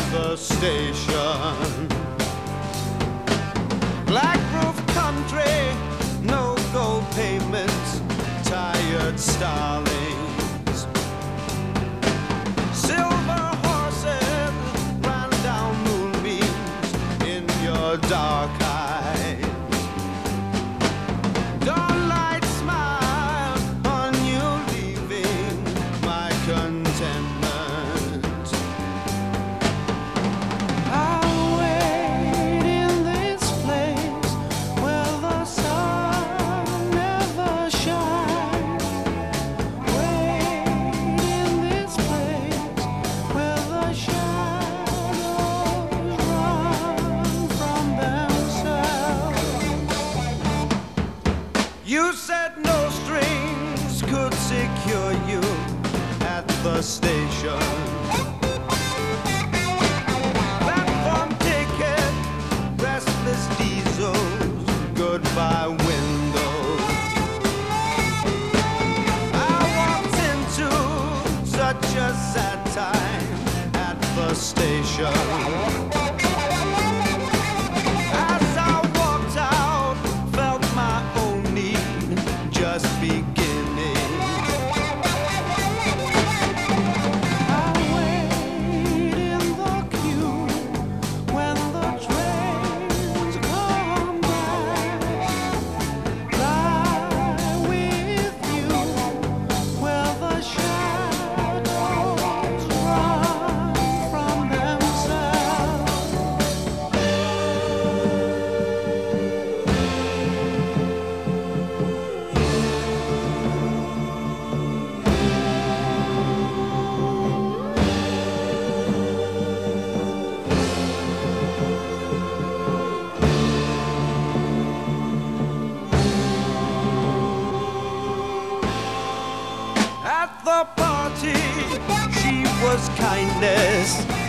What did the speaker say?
the station. Black roof country, no gold pavements, tired starlings. Silver horses ran down moonbeams in your dark eyes. Dawnlight smile on you leaving my contentment. I'll wait in this place where the sun never shines. Wait in this place where the shadows run from themselves. You said no strings could secure you at the station. Platform ticket, restless diesels, goodbye windows. I walked into such a sad time at the station. As I walked out, felt my own need just beginning. I wait in the queue when the trains come back. Lie with you where the shadows run from themselves. At the party, she was kindness.